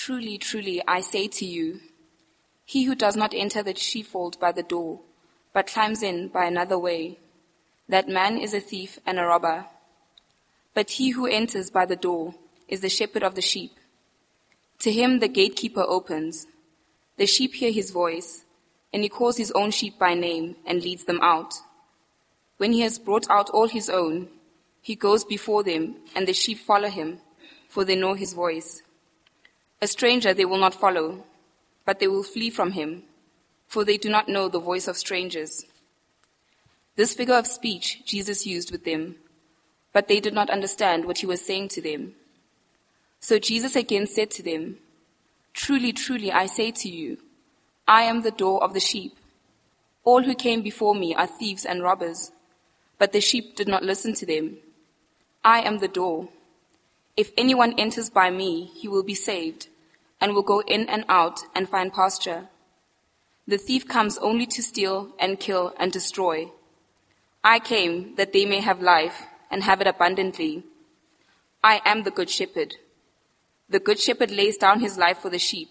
Truly, truly, I say to you, he who does not enter the sheepfold by the door, but climbs in by another way, that man is a thief and a robber. But he who enters by the door is the shepherd of the sheep. To him the gatekeeper opens. The sheep hear his voice, and he calls his own sheep by name and leads them out. When he has brought out all his own, he goes before them, and the sheep follow him, for they know his voice. A stranger they will not follow, but they will flee from him, for they do not know the voice of strangers. This figure of speech Jesus used with them, but they did not understand what he was saying to them. So Jesus again said to them, Truly, truly, I say to you, I am the door of the sheep. All who came before me are thieves and robbers, but the sheep did not listen to them. I am the door. If anyone enters by me, he will be saved, and will go in and out and find pasture. The thief comes only to steal and kill and destroy. I came that they may have life and have it abundantly. I am the good shepherd. The good shepherd lays down his life for the sheep.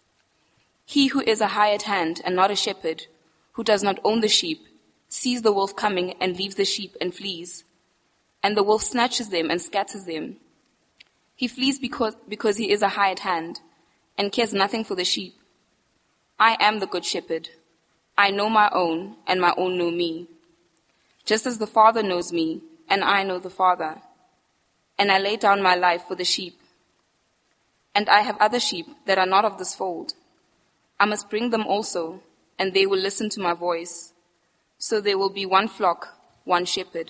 He who is a hired hand and not a shepherd, who does not own the sheep, sees the wolf coming and leaves the sheep and flees. And the wolf snatches them and scatters them. He flees because he is a hired hand and cares nothing for the sheep. I am the good shepherd. I know my own, and my own know me. Just as the Father knows me, and I know the Father. And I lay down my life for the sheep. And I have other sheep that are not of this fold. I must bring them also, and they will listen to my voice. So there will be one flock, one shepherd.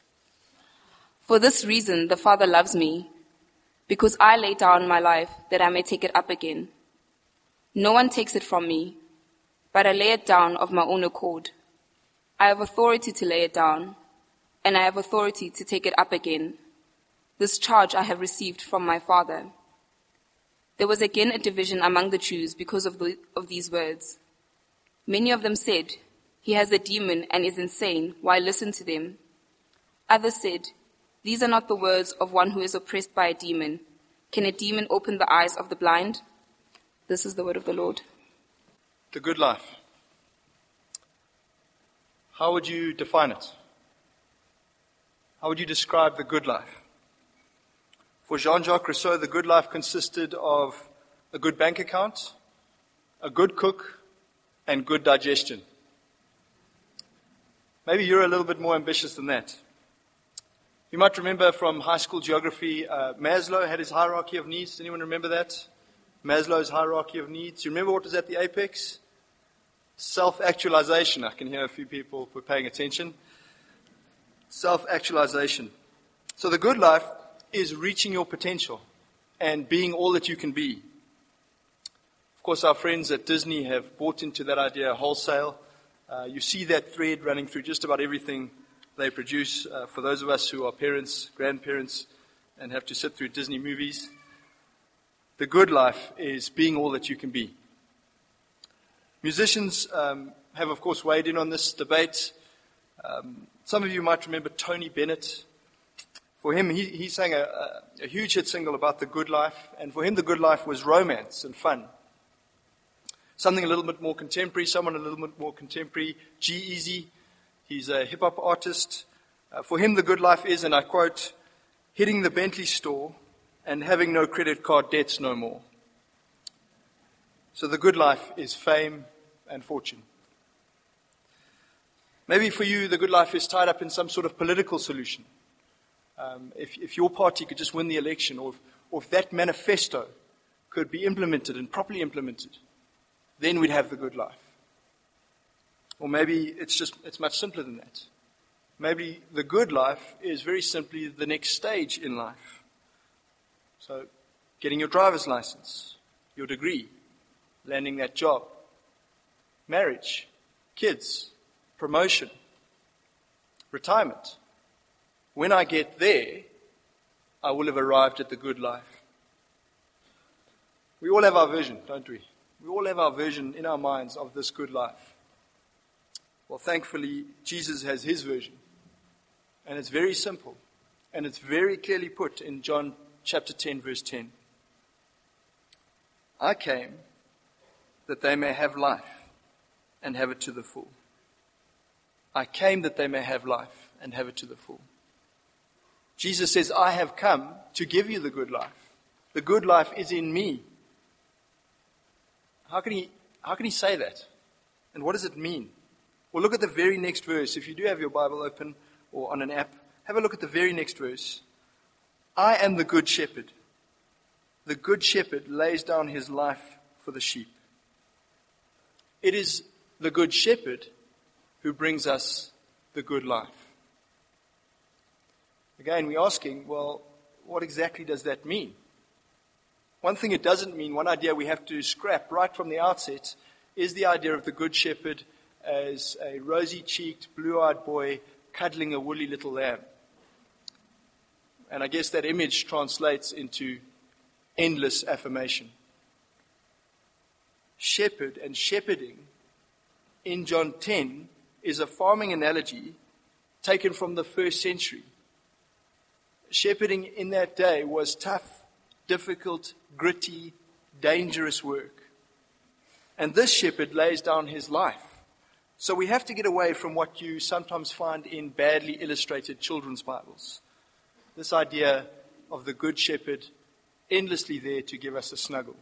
For this reason the Father loves me, because I lay down my life that I may take it up again. No one takes it from me, but I lay it down of my own accord. I have authority to lay it down, and I have authority to take it up again. This charge I have received from my Father. There was again a division among the Jews because of these words. Many of them said, He has a demon and is insane. Why listen to them? Others said, These are not the words of one who is oppressed by a demon. Can a demon open the eyes of the blind? This is the word of the Lord. The good life. How would you define it? How would you describe the good life? For Jean-Jacques Rousseau, the good life consisted of a good bank account, a good cook, and good digestion. Maybe you're a little bit more ambitious than that. You might remember from high school geography, Maslow had his hierarchy of needs. Does anyone remember that? Maslow's hierarchy of needs. You remember what was at the apex? Self-actualization. I can hear a few people were paying attention. Self-actualization. So the good life is reaching your potential and being all that you can be. Of course, our friends at Disney have bought into that idea wholesale. You see that thread running through just about everything they produce. For those of us who are parents, grandparents, and have to sit through Disney movies, the good life is being all that you can be. Musicians have, of course, weighed in on this debate. Some of you might remember Tony Bennett. For him, he sang a huge hit single about the good life, and for him the good life was romance and fun. Something a little bit more contemporary, someone a little bit more contemporary, G-Eazy. He's a hip-hop artist. For him the good life is, and I quote, hitting the Bentley store and having no credit card debts no more. So the good life is fame and fortune. Maybe for you the good life is tied up in some sort of political solution. If your party could just win the election, or if that manifesto could be implemented and properly implemented, then we'd have the good life. Or maybe it's much simpler than that. Maybe the good life is very simply the next stage in life. So getting your driver's license, your degree, landing that job, marriage, kids, promotion, retirement. When I get there, I will have arrived at the good life. We all have our vision, don't we? We all have our vision in our minds of this good life. Well, thankfully, Jesus has his vision. And it's very simple. And it's very clearly put in John chapter 10, verse 10. I came that they may have life and have it to the full. I came that they may have life and have it to the full. Jesus says, I have come to give you the good life. The good life is in me. How can he say that? And what does it mean? Well, look at the very next verse. If you do have your Bible open or on an app, have a look at the very next verse. I am the good shepherd. The good shepherd lays down his life for the sheep. It is the good shepherd who brings us the good life. Again, we're asking, well, what exactly does that mean? One thing it doesn't mean, one idea we have to scrap right from the outset, is the idea of the good shepherd as a rosy-cheeked, blue-eyed boy cuddling a woolly little lamb. And I guess that image translates into endless affirmation. Shepherd and shepherding in John 10 is a farming analogy taken from the first century. Shepherding in that day was tough, difficult, gritty, dangerous work. And this shepherd lays down his life. So we have to get away from what you sometimes find in badly illustrated children's Bibles. This idea of the good shepherd endlessly there to give us a snuggle.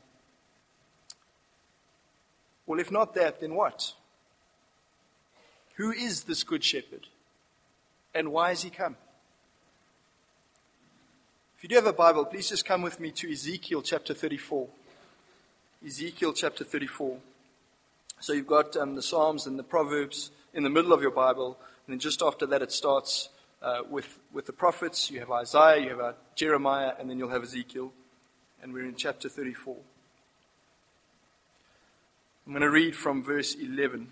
Well, if not that, then what? Who is this good shepherd? And why has he come? If you do have a Bible, please just come with me to Ezekiel chapter 34. Ezekiel chapter 34. So you've got the Psalms and the Proverbs in the middle of your Bible, and then just after that it starts with the prophets. You have Isaiah, you have Jeremiah, and then you'll have Ezekiel. And we're in chapter 34. I'm going to read from verse 11.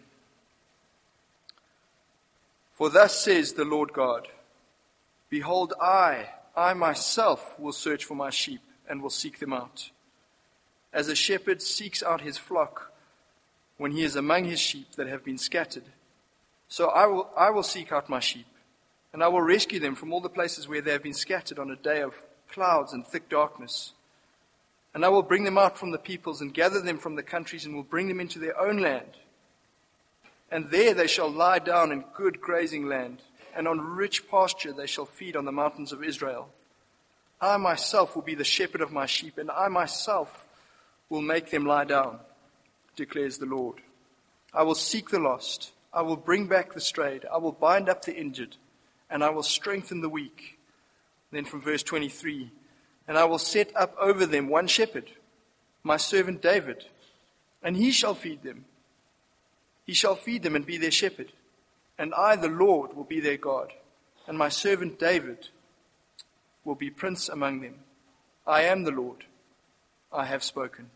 For thus says the Lord God, behold, I myself will search for my sheep and will seek them out. As a shepherd seeks out his flock when he is among his sheep that have been scattered, so I will seek out my sheep, and I will rescue them from all the places where they have been scattered on a day of clouds and thick darkness. And I will bring them out from the peoples and gather them from the countries and will bring them into their own land. And there they shall lie down in good grazing land, and on rich pasture they shall feed on the mountains of Israel. I myself will be the shepherd of my sheep, and I myself will make them lie down, declares the Lord. I will seek the lost. I will bring back the strayed. I will bind up the injured, and I will strengthen the weak. Then from verse 23, and I will set up over them one shepherd, my servant David, and he shall feed them. He shall feed them and be their shepherd. And I, the Lord, will be their God, and my servant David will be prince among them. I am the Lord. I have spoken.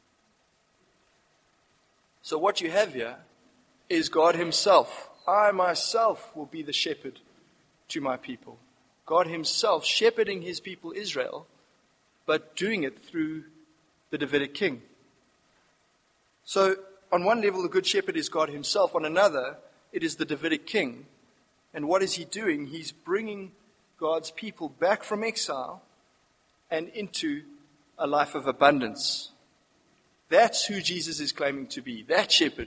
So what you have here is God himself. I myself will be the shepherd to my people. God himself shepherding his people Israel, but doing it through the Davidic king. So on one level, the good shepherd is God himself. On another, it is the Davidic king. And what is he doing? He's bringing God's people back from exile and into a life of abundance. That's who Jesus is claiming to be, that shepherd.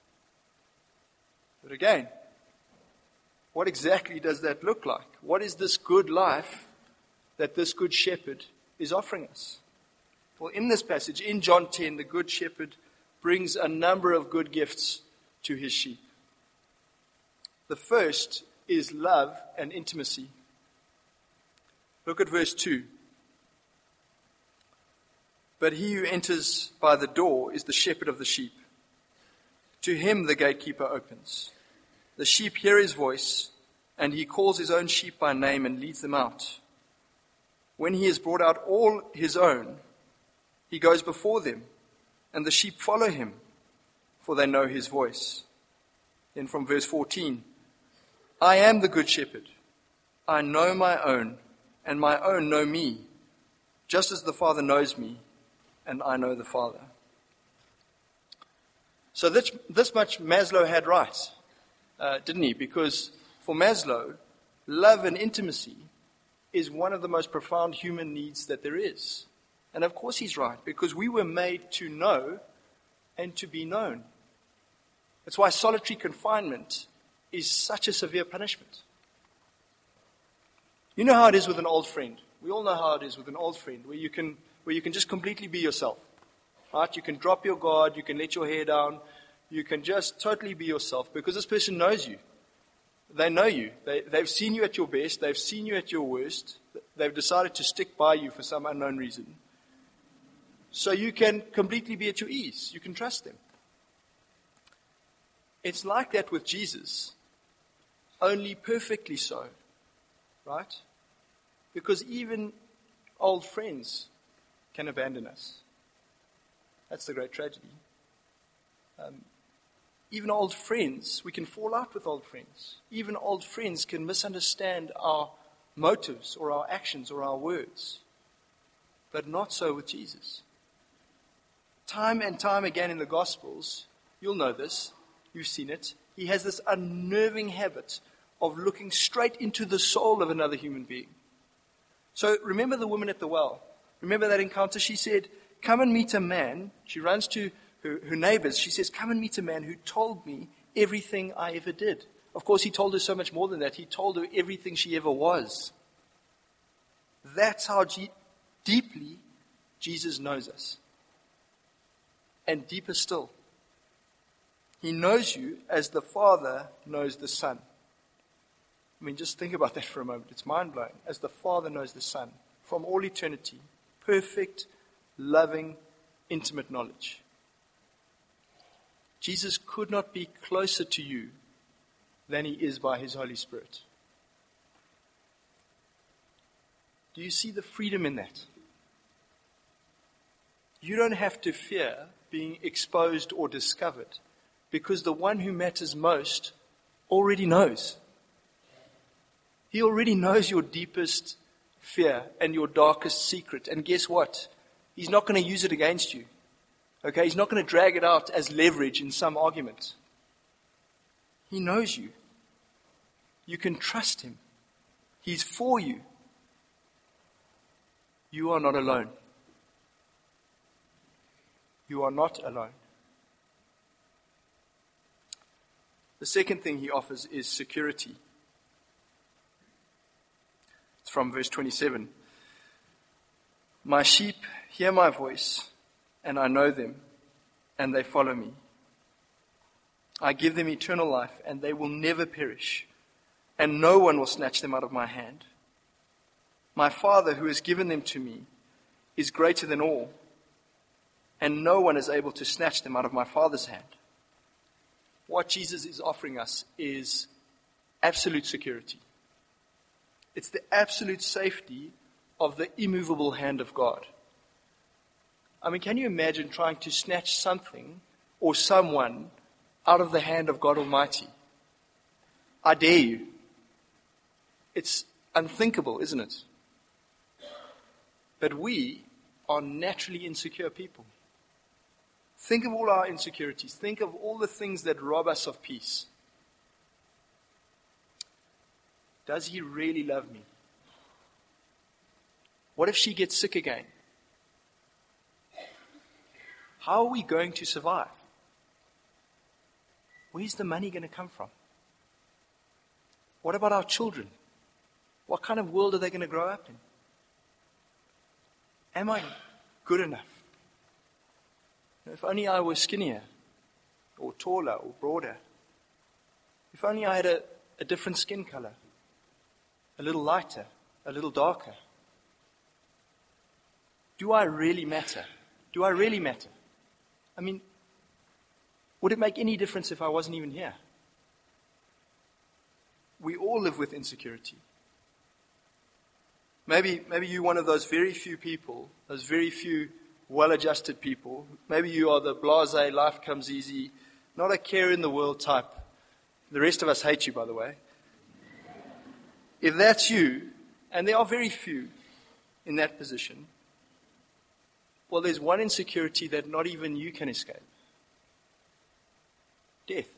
But again, what exactly does that look like? What is this good life that this good shepherd is offering us? Well, in this passage, in John 10, the good shepherd brings a number of good gifts to his sheep. The first is love and intimacy. Look at verse 2. But he who enters by the door is the shepherd of the sheep. To him the gatekeeper opens. The sheep hear his voice, and he calls his own sheep by name and leads them out. When he has brought out all his own, he goes before them, and the sheep follow him, for they know his voice. Then from verse 14, I am the good shepherd. I know my own, and my own know me, just as the Father knows me, and I know the Father. So this much Maslow had right, didn't he? Because for Maslow, love and intimacy is one of the most profound human needs that there is. And of course he's right, because we were made to know and to be known. That's why solitary confinement is such a severe punishment. You know how it is with an old friend. We all know how it is with an old friend, where you can just completely be yourself. Right? You can drop your guard, you can let your hair down, you can just totally be yourself, because this person knows you. They know you. They've seen you at your best, they've seen you at your worst, they've decided to stick by you for some unknown reason. So you can completely be at your ease. You can trust them. It's like that with Jesus, only perfectly so, right? Because even old friends can abandon us. That's the great tragedy. Even old friends, we can fall out with old friends. Even old friends can misunderstand our motives or our actions or our words. But not so with Jesus. Time and time again in the Gospels, you'll know this, you've seen it, he has this unnerving habit of looking straight into the soul of another human being. So remember the woman at the well. Remember that encounter? She said, come and meet a man. She runs to her neighbors. She says, come and meet a man who told me everything I ever did. Of course, he told her so much more than that. He told her everything she ever was. That's how deeply Jesus knows us. And deeper still, he knows you as the Father knows the Son. I mean, just think about that for a moment. It's mind-blowing. As the Father knows the Son, from all eternity, perfect, loving, intimate knowledge. Jesus could not be closer to you than he is by his Holy Spirit. Do you see the freedom in that? You don't have to fear being exposed or discovered, because the one who matters most already knows. He already knows your deepest fear and your darkest secret. And guess what? He's not going to use it against you. Okay? He's not going to drag it out as leverage in some argument. He knows you. You can trust him. He's for you. You are not alone. You are not alone. The second thing he offers is security. It's from verse 27. My sheep hear my voice, and I know them, and they follow me. I give them eternal life, and they will never perish, and no one will snatch them out of my hand. My Father, who has given them to me, is greater than all, and no one is able to snatch them out of my Father's hand. What Jesus is offering us is absolute security. It's the absolute safety of the immovable hand of God. I mean, can you imagine trying to snatch something or someone out of the hand of God Almighty? I dare you. It's unthinkable, isn't it? But we are naturally insecure people. Think of all our insecurities. Think of all the things that rob us of peace. Does he really love me? What if she gets sick again? How are we going to survive? Where's the money going to come from? What about our children? What kind of world are they going to grow up in? Am I good enough? If only I were skinnier, or taller, or broader. If only I had a different skin color, a little lighter, a little darker. Do I really matter? Do I really matter? I mean, would it make any difference if I wasn't even here? We all live with insecurity. Maybe you're one of those very few people, those very few well-adjusted people. Maybe you are the blasé, life comes easy, not a care in the world type. The rest of us hate you, by the way. If that's you, and there are very few in that position, well, there's one insecurity that not even you can escape. Death.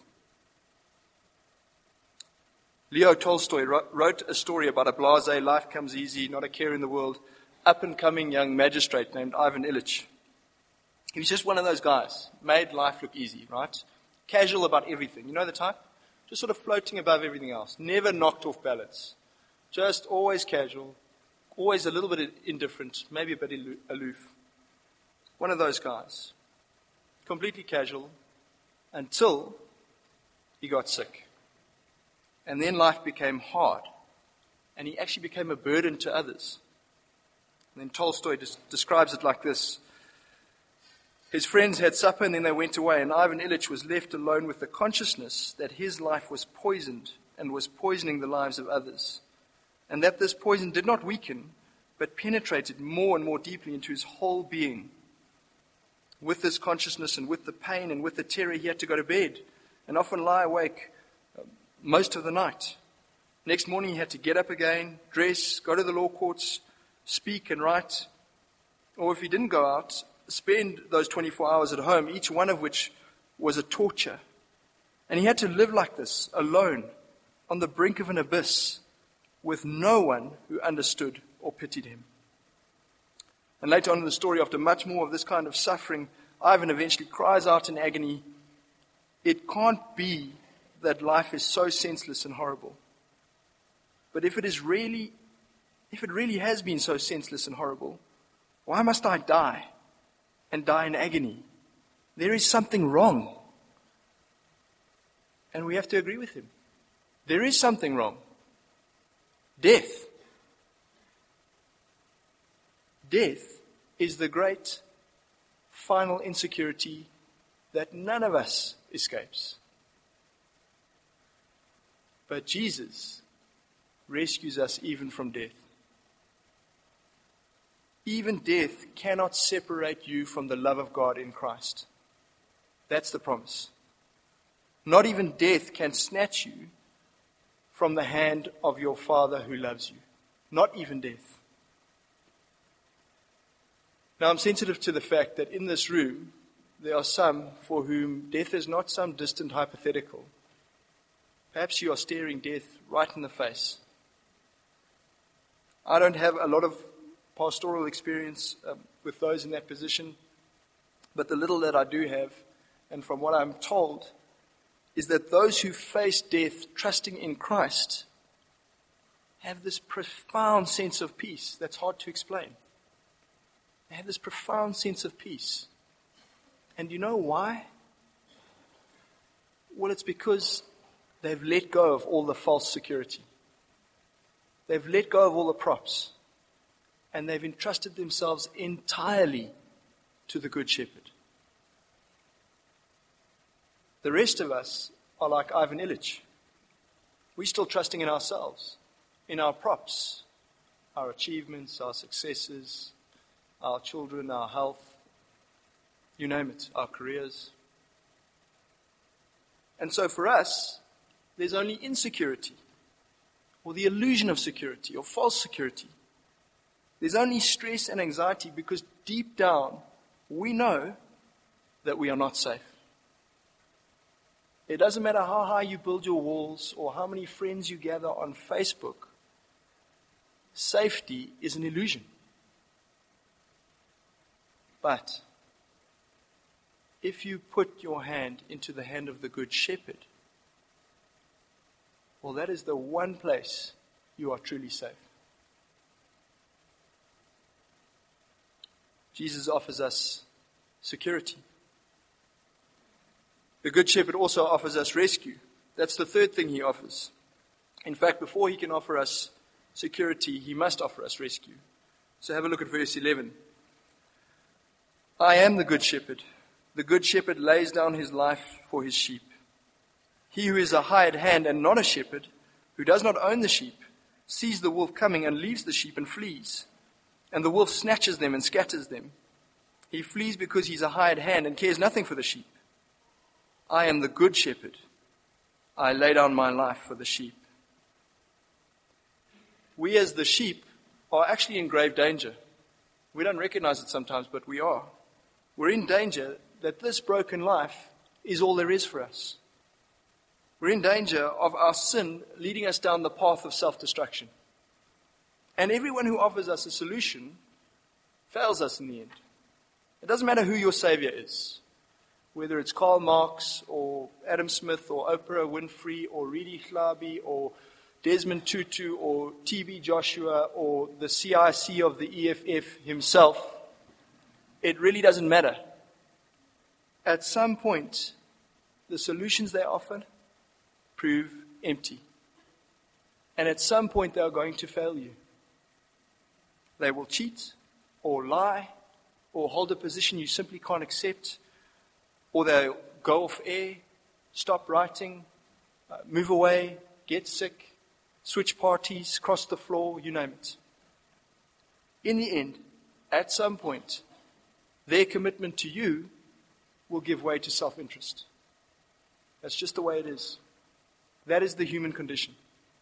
Leo Tolstoy wrote a story about a blasé, life comes easy, not a care in the world up-and-coming young magistrate named Ivan Illich. He was just one of those guys, made life look easy, right? Casual about everything. You know the type? Just sort of floating above everything else. Never knocked off balance. Just always casual, always a little bit indifferent, maybe a bit aloof. One of those guys. Completely casual until he got sick. And then life became hard. And he actually became a burden to others. And then Tolstoy describes it like this. His friends had supper and then they went away, and Ivan Illich was left alone with the consciousness that his life was poisoned and was poisoning the lives of others. And that this poison did not weaken, but penetrated more and more deeply into his whole being. With this consciousness and with the pain and with the terror, he had to go to bed and often lie awake most of the night. Next morning, he had to get up again, dress, go to the law courts, speak and write. Or if he didn't go out, spend those 24 hours at home, each one of which was a torture. And he had to live like this, alone, on the brink of an abyss, with no one who understood or pitied him. And later on in the story, after much more of this kind of suffering, Ivan eventually cries out in agony, "It can't be that life is so senseless and horrible. But if it really has been so senseless and horrible, why must I die and die in agony? There is something wrong." And we have to agree with him. There is something wrong. Death. Death is the great final insecurity that none of us escapes. But Jesus rescues us even from death. Even death cannot separate you from the love of God in Christ. That's the promise. Not even death can snatch you from the hand of your Father who loves you. Not even death. Now, I'm sensitive to the fact that in this room, there are some for whom death is not some distant hypothetical. Perhaps you are staring death right in the face. I don't have a lot of pastoral experience with those in that position, but the little that I do have, and from what I'm told, is that those who face death trusting in Christ have this profound sense of peace that's hard to explain. They have this profound sense of peace. And you know why? Well, it's because they've let go of all the false security. They've let go of all the props. And they've entrusted themselves entirely to the Good Shepherd. The rest of us are like Ivan Illich. We're still trusting in ourselves, in our props, our achievements, our successes, our children, our health, you name it, our careers. And so for us, there's only insecurity, or the illusion of security, or false security. There's only stress and anxiety because deep down, we know that we are not safe. It doesn't matter how high you build your walls or how many friends you gather on Facebook. Safety is an illusion. But if you put your hand into the hand of the Good Shepherd, well, that is the one place you are truly safe. Jesus offers us security. The Good Shepherd also offers us rescue. That's the third thing he offers. In fact, before he can offer us security, he must offer us rescue. So have a look at verse 11. I am the Good Shepherd. The Good Shepherd lays down his life for his sheep. He who is a hired hand and not a shepherd, who does not own the sheep, sees the wolf coming and leaves the sheep and flees. And the wolf snatches them and scatters them. He flees because he's a hired hand and cares nothing for the sheep. I am the Good Shepherd. I lay down my life for the sheep. We as the sheep are actually in grave danger. We don't recognize it sometimes, but we are. We're in danger that this broken life is all there is for us. We're in danger of our sin leading us down the path of self-destruction. And everyone who offers us a solution fails us in the end. It doesn't matter who your Savior is, whether it's Karl Marx or Adam Smith or Oprah Winfrey or Redi Hlabi or Desmond Tutu or T.B. Joshua or the CIC of the EFF himself. It really doesn't matter. At some point, the solutions they offer prove empty. And at some point, they are going to fail you. They will cheat or lie or hold a position you simply can't accept, or they'll go off air, stop writing, move away, get sick, switch parties, cross the floor, you name it. In the end, at some point, their commitment to you will give way to self-interest. That's just the way it is. That is the human condition.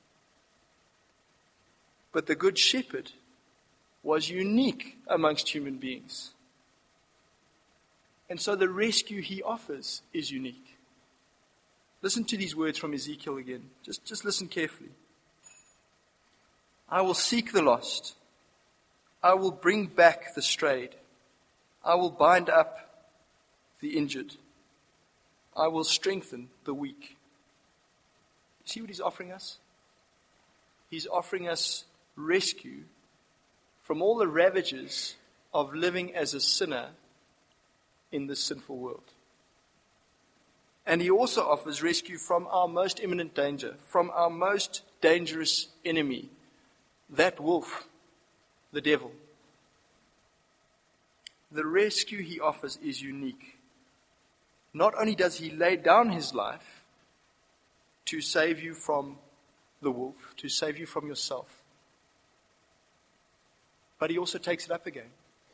But the Good Shepherd was unique amongst human beings. And so the rescue he offers is unique. Listen to these words from Ezekiel again. Just listen carefully. I will seek the lost. I will bring back the strayed. I will bind up the injured. I will strengthen the weak. See what he's offering us? He's offering us rescue from all the ravages of living as a sinner in this sinful world. And he also offers rescue from our most imminent danger, from our most dangerous enemy, that wolf, the devil. The rescue he offers is unique. Not only does he lay down his life to save you from the wolf, to save you from yourself, but he also takes it up again.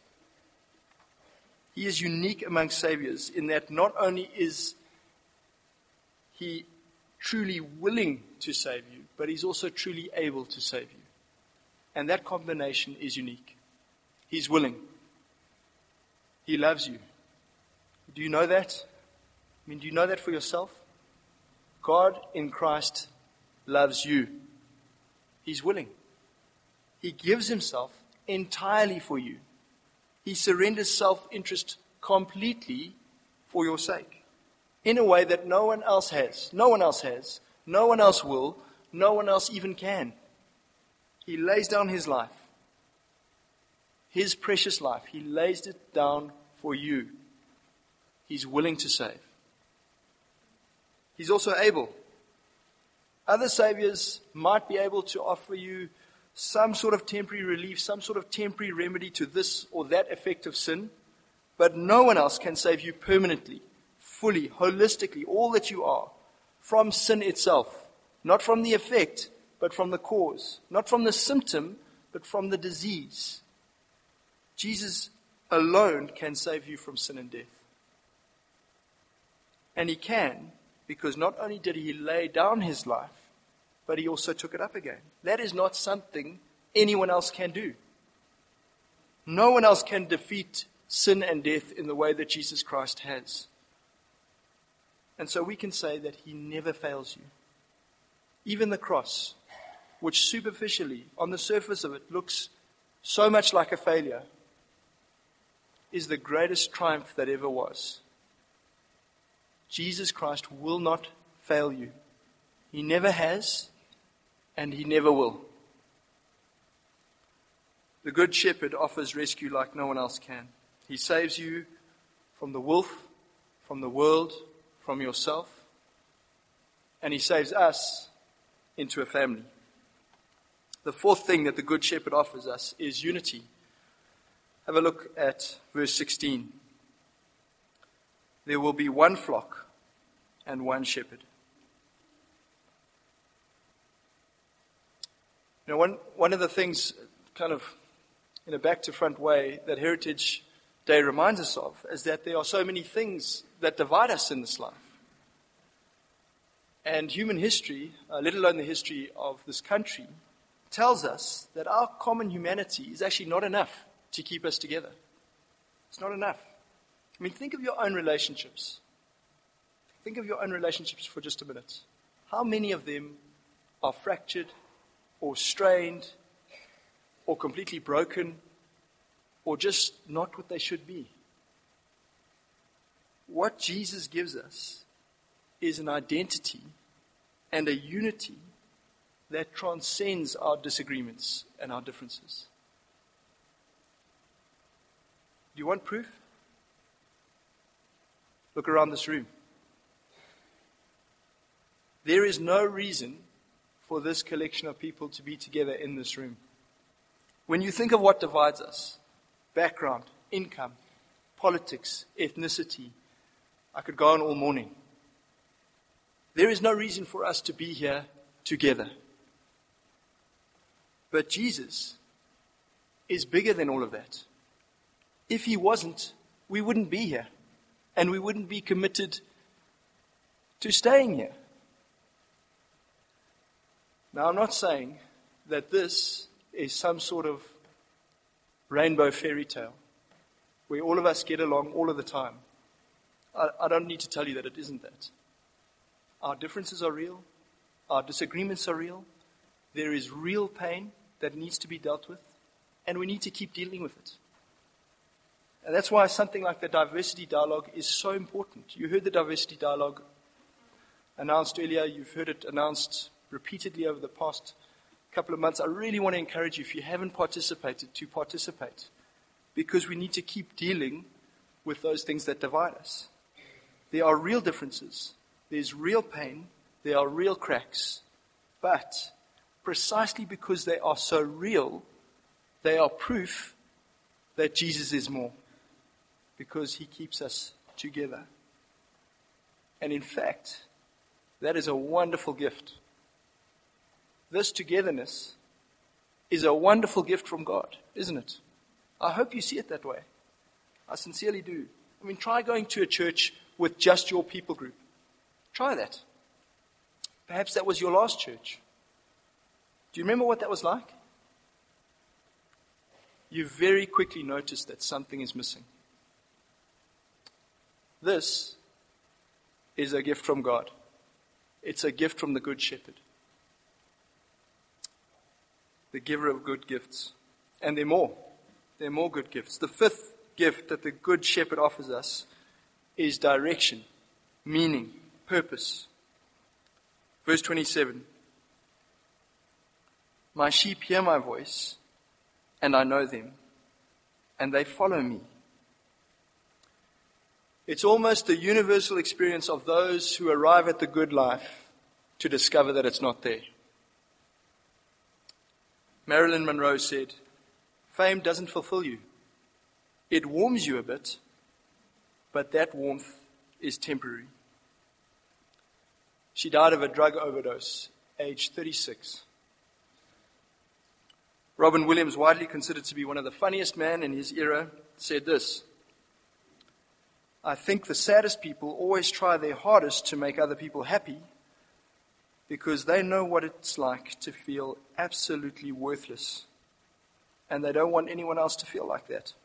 He is unique among saviors in that not only is he truly willing to save you, but he's also truly able to save you. And that combination is unique. He's willing. He loves you. Do you know that? Do you know that for yourself? God in Christ loves you. He's willing. He gives himself entirely for you. He surrenders self-interest completely for your sake, in a way that no one else has. No one else has. No one else will. No one else even can. He lays down his life, his precious life. He lays it down for you. He's willing to save. He's also able. Other saviors might be able to offer you some sort of temporary relief, some sort of temporary remedy to this or that effect of sin, but no one else can save you permanently, fully, holistically, all that you are, from sin itself. Not from the effect, but from the cause. Not from the symptom, but from the disease. Jesus alone can save you from sin and death. And he can, because not only did he lay down his life, but he also took it up again. That is not something anyone else can do. No one else can defeat sin and death in the way that Jesus Christ has. And so we can say that he never fails you. Even the cross, which superficially, on the surface of it, looks so much like a failure, is the greatest triumph that ever was. Jesus Christ will not fail you. He never has, and he never will. The Good Shepherd offers rescue like no one else can. He saves you from the wolf, from the world, from yourself, and he saves us into a family. The fourth thing that the Good Shepherd offers us is unity. Have a look at verse 16. There will be one flock and one shepherd. You know, one of the things, kind of in a back-to-front way, that Heritage Day reminds us of is that there are so many things that divide us in this life. And human history, let alone the history of this country, tells us that our common humanity is actually not enough to keep us together. It's not enough. Think of your own relationships. Think of your own relationships for just a minute. How many of them are fractured or strained or completely broken or just not what they should be. What Jesus gives us is an identity and a unity that transcends our disagreements and our differences. Do you want proof? Look around this room. There is no reason for this collection of people to be together in this room. When you think of what divides us, background, income, politics, ethnicity, I could go on all morning. There is no reason for us to be here together. But Jesus is bigger than all of that. If he wasn't, we wouldn't be here. And we wouldn't be committed to staying here. Now, I'm not saying that this is some sort of rainbow fairy tale where all of us get along all of the time. I don't need to tell you that it isn't that. Our differences are real. Our disagreements are real. There is real pain that needs to be dealt with, and we need to keep dealing with it. And that's why something like the diversity dialogue is so important. You heard the diversity dialogue announced earlier. You've heard it announced repeatedly over the past couple of months. I really want to encourage you, if you haven't participated, to participate, because we need to keep dealing with those things that divide us. There are real differences. There's real pain. There are real cracks. But precisely because they are so real, they are proof that Jesus is more, because he keeps us together. And in fact, that is a wonderful gift. This togetherness is a wonderful gift from God, isn't it? I hope you see it that way. I sincerely do. I mean, try going to a church with just your people group. Try that. Perhaps that was your last church. Do you remember what that was like? You very quickly notice that something is missing. This is a gift from God. It's a gift from the Good Shepherd, the giver of good gifts. And there are more. There are more good gifts. The fifth gift that the Good Shepherd offers us is direction, meaning, purpose. Verse 27. My sheep hear my voice, and I know them, and they follow me. It's almost the universal experience of those who arrive at the good life to discover that it's not there. Marilyn Monroe said, fame doesn't fulfill you. It warms you a bit, but that warmth is temporary. She died of a drug overdose, age 36. Robin Williams, widely considered to be one of the funniest men in his era, said this: I think the saddest people always try their hardest to make other people happy because they know what it's like to feel absolutely worthless, and they don't want anyone else to feel like that.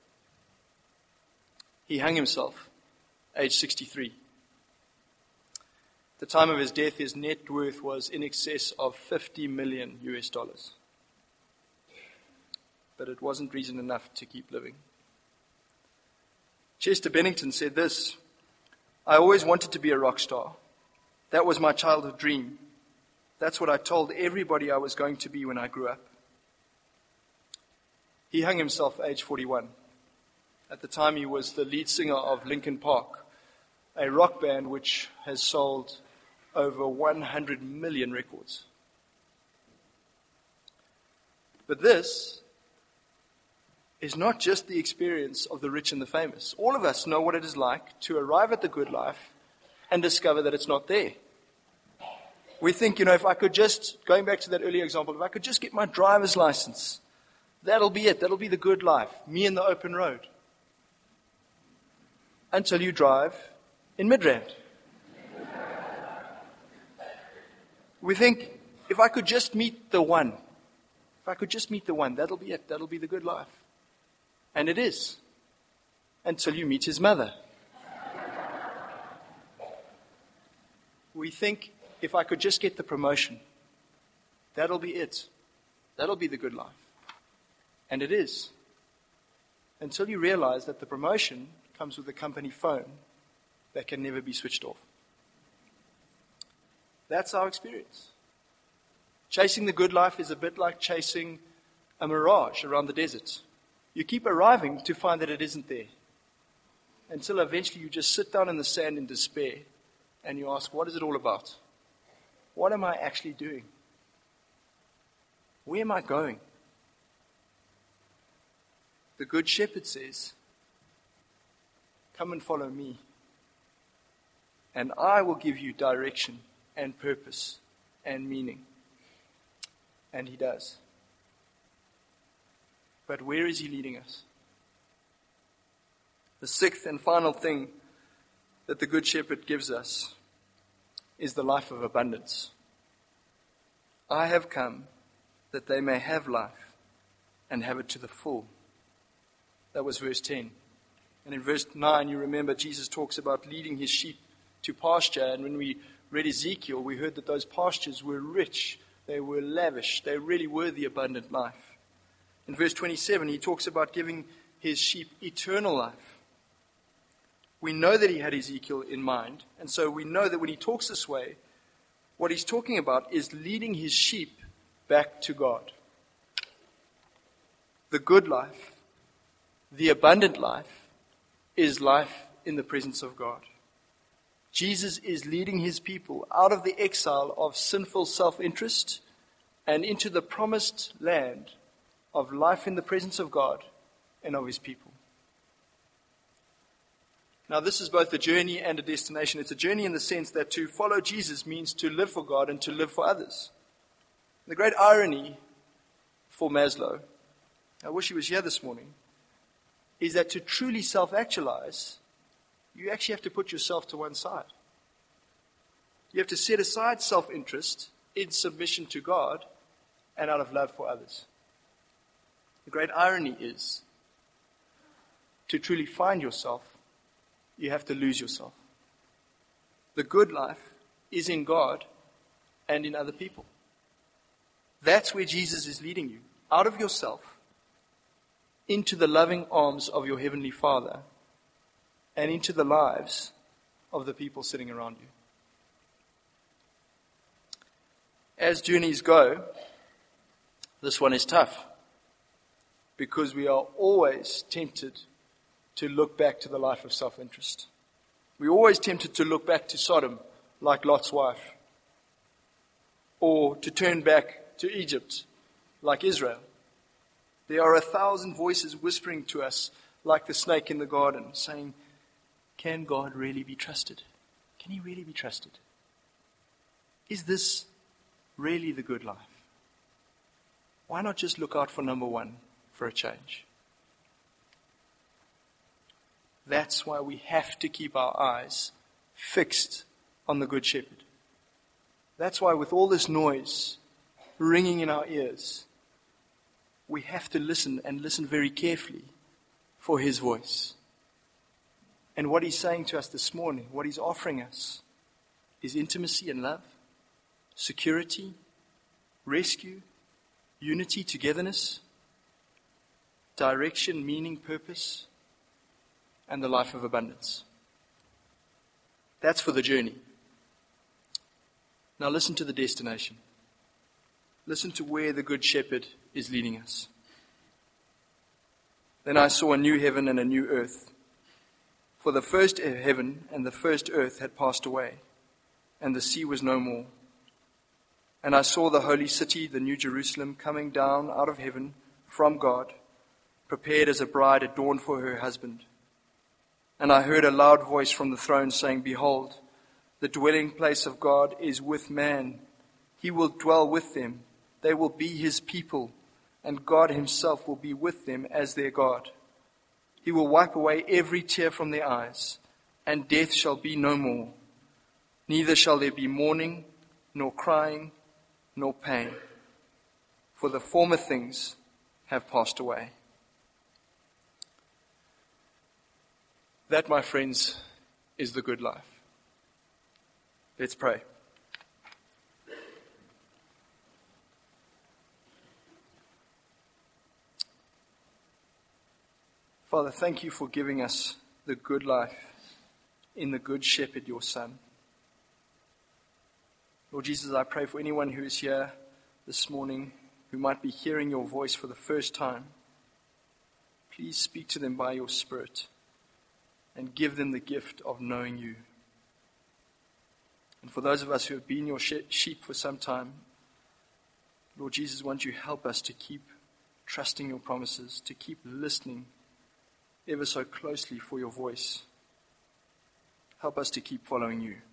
He hung himself, age 63. At the time of his death, his net worth was in excess of $50 million. But it wasn't reason enough to keep living. Chester Bennington said this: I always wanted to be a rock star. That was my childhood dream. That's what I told everybody I was going to be when I grew up. He hung himself age 41. At the time, he was the lead singer of Linkin Park, a rock band which has sold over 100 million records. But this is not just the experience of the rich and the famous. All of us know what it is like to arrive at the good life and discover that it's not there. We think, if I could just, going back to that earlier example, if I could just get my driver's license, that'll be it. That'll be the good life. Me and the open road. Until you drive in Midrand. We think, if I could just meet the one, that'll be it. That'll be the good life. And it is. Until you meet his mother. We think, if I could just get the promotion, that'll be it. That'll be the good life. And it is. until you realize that the promotion comes with a company phone that can never be switched off. That's our experience. Chasing the good life is a bit like chasing a mirage around the desert. You keep arriving to find that it isn't there, until eventually you just sit down in the sand in despair and you ask, what is it all about? What am I actually doing? Where am I going? The Good Shepherd says, come and follow me, and I will give you direction and purpose and meaning. And he does. But where is he leading us? The sixth and final thing that the Good Shepherd gives us is the life of abundance. I have come that they may have life and have it to the full. That was verse 10. And in verse 9, you remember Jesus talks about leading his sheep to pasture. And when we read Ezekiel, we heard that those pastures were rich, they were lavish, they really were the abundant life. In verse 27, he talks about giving his sheep eternal life. We know that he had Ezekiel in mind, and so we know that when he talks this way, what he's talking about is leading his sheep back to God. The good life, the abundant life, is life in the presence of God. Jesus is leading his people out of the exile of sinful self-interest and into the promised land of life in the presence of God and of his people. Now, this is both a journey and a destination. It's a journey in the sense that to follow Jesus means to live for God and to live for others. The great irony for Maslow, I wish he was here this morning, is that to truly self-actualize, you actually have to put yourself to one side. You have to set aside self-interest in submission to God and out of love for others. The great irony is, to truly find yourself, you have to lose yourself. The good life is in God and in other people. That's where Jesus is leading you, out of yourself, into the loving arms of your Heavenly Father, and into the lives of the people sitting around you. As journeys go, this one is tough, because we are always tempted to look back to the life of self-interest. We're always tempted to look back to Sodom, like Lot's wife, or to turn back to Egypt, like Israel. There are 1,000 voices whispering to us, like the snake in the garden, saying, can God really be trusted? Can he really be trusted? Is this really the good life? Why not just look out for number one for a change? That's why we have to keep our eyes fixed on the Good Shepherd. That's why with all this noise ringing in our ears, we have to listen, and listen very carefully for his voice. And what he's saying to us this morning, what he's offering us, is intimacy and love, security, rescue, unity, togetherness, direction, meaning, purpose, and the life of abundance. That's for the journey. Now listen to the destination. Listen to where the Good Shepherd is leading us. Then I saw a new heaven and a new earth. For the first heaven and the first earth had passed away, and the sea was no more. And I saw the holy city, the new Jerusalem, coming down out of heaven from God, prepared as a bride adorned for her husband. And I heard a loud voice from the throne saying, behold, the dwelling place of God is with man. He will dwell with them. They will be his people, and God himself will be with them as their God. He will wipe away every tear from their eyes, and death shall be no more. Neither shall there be mourning, nor crying, nor pain, for the former things have passed away. That, my friends, is the good life. Let's pray. Father, thank you for giving us the good life in the Good Shepherd, your Son. Lord Jesus, I pray for anyone who is here this morning who might be hearing your voice for the first time. Please speak to them by your Spirit and give them the gift of knowing you. And for those of us who have been your sheep for some time, Lord Jesus, won't you help us to keep trusting your promises, to keep listening ever so closely for your voice. Help us to keep following you.